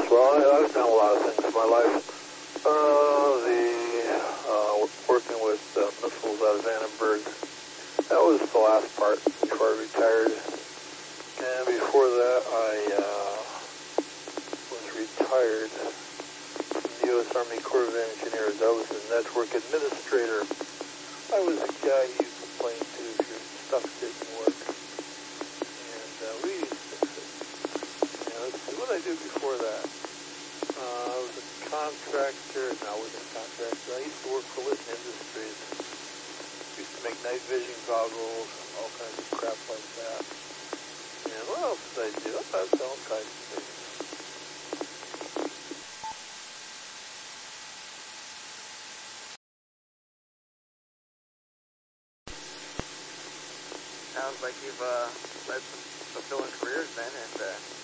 Well, I've done a lot of things in my life. Working with missiles out of Vandenberg. That was the last part before I retired. And before that, I was retired from the U.S. Army Corps of Engineers. I was a network administrator. I was the guy you complained to if your stuff didn't work. And we used to fix it. Let's see what I did before that. I was a contractor. No, I wasn't a contractor. I used to work for Litton Industries. Used to make night vision goggles and all kinds of crap like that. And what else did I do? I've done all kinds of things. Sounds like you've led some fulfilling career.